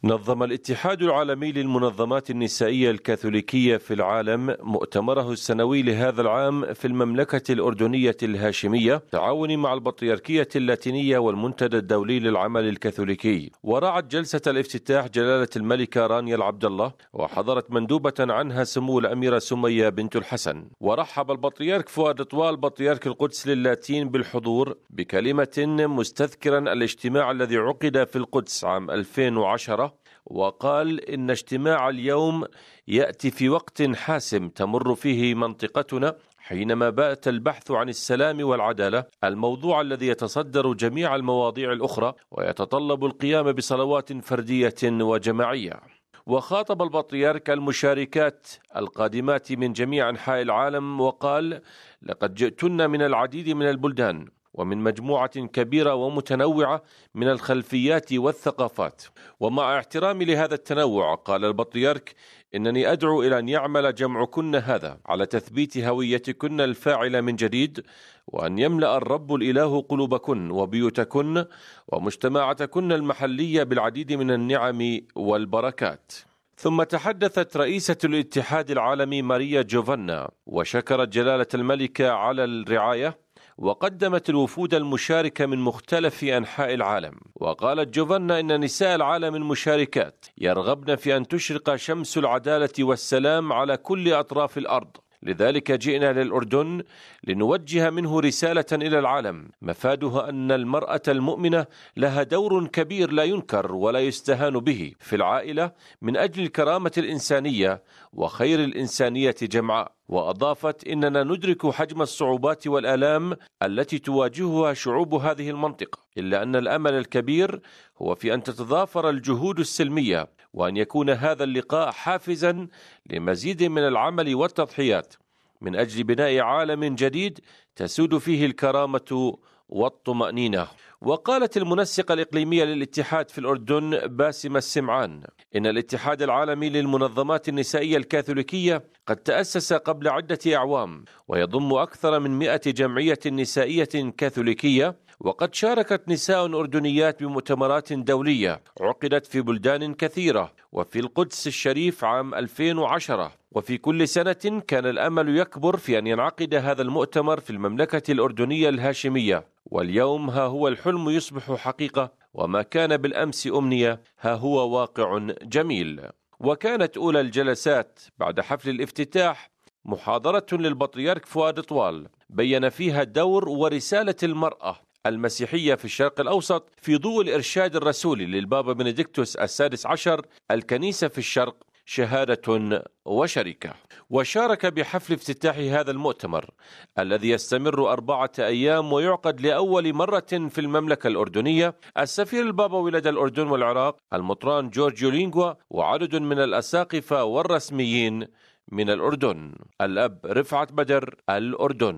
نظم الاتحاد العالمي للمنظمات النسائية الكاثوليكية في العالم مؤتمره السنوي لهذا العام في المملكة الأردنية الهاشمية تعاون مع البطريركية اللاتينية والمنتدى الدولي للعمل الكاثوليكي. ورعت جلسة الافتتاح جلالة الملكة رانيا العبد الله، وحضرت مندوبة عنها سمو الأميرة سمية بنت الحسن. ورحب البطريرك فؤاد طوال بطريرك القدس للاتين بالحضور بكلمة مستذكرا الاجتماع الذي عقد في القدس عام 2010، وقال إن اجتماع اليوم يأتي في وقت حاسم تمر فيه منطقتنا، حينما بات البحث عن السلام والعدالة الموضوع الذي يتصدر جميع المواضيع الأخرى ويتطلب القيام بصلوات فردية وجماعية. وخاطب البطريرك المشاركات القادمات من جميع أنحاء العالم وقال: لقد جئتن من العديد من البلدان ومن مجموعة كبيرة ومتنوعة من الخلفيات والثقافات، ومع احترامي لهذا التنوع قال البطريرك: إنني أدعو إلى أن يعمل جمعكن هذا على تثبيت هويتكن الفاعلة من جديد، وأن يملأ الرب الإله قلوبكن وبيوتكن ومجتمعاتكن المحلية بالعديد من النعم والبركات. ثم تحدثت رئيسة الاتحاد العالمي ماريا جوفانا وشكرت جلالة الملكة على الرعاية، وقدمت الوفود المشاركة من مختلف أنحاء العالم. وقالت جوفانا إن نساء العالم المشاركات يرغبن في أن تشرق شمس العدالة والسلام على كل أطراف الأرض، لذلك جئنا للأردن لنوجه منه رسالة إلى العالم مفادها أن المرأة المؤمنة لها دور كبير لا ينكر ولا يستهان به في العائلة من أجل الكرامة الإنسانية وخير الإنسانية جمعاء. وأضافت: إننا ندرك حجم الصعوبات والآلام التي تواجهها شعوب هذه المنطقة، إلا أن الأمل الكبير هو في أن تتضافر الجهود السلمية، وأن يكون هذا اللقاء حافزا لمزيد من العمل والتضحيات من أجل بناء عالم جديد تسود فيه الكرامة والطمأنينة. وقالت المنسقة الإقليمية للاتحاد في الأردن باسمة السمعان إن الاتحاد العالمي للمنظمات النسائية الكاثوليكية قد تأسس قبل عدة أعوام، ويضم أكثر من 100 جمعية نسائية كاثوليكية، وقد شاركت نساء أردنيات بمؤتمرات دولية عقدت في بلدان كثيرة وفي القدس الشريف عام 2010. وفي كل سنة كان الأمل يكبر في أن ينعقد هذا المؤتمر في المملكة الأردنية الهاشمية، واليوم ها هو الحلم يصبح حقيقة، وما كان بالأمس أمنية ها هو واقع جميل. وكانت أولى الجلسات بعد حفل الافتتاح محاضرة للبطريرك فؤاد طوال بين فيها دور ورسالة المرأة المسيحية في الشرق الأوسط في ضوء الإرشاد الرسولي للبابا بنديكتوس السادس عشر: الكنيسة في الشرق شهادة وشركة. وشارك بحفل افتتاح هذا المؤتمر الذي يستمر 4 أيام ويعقد لأول مرة في المملكة الأردنية السفير البابوي لدى الأردن والعراق المطران جورجيو لينغوا، وعدد من الأساقفة والرسميين من الأردن. الأب رفعت بدر، الأردن.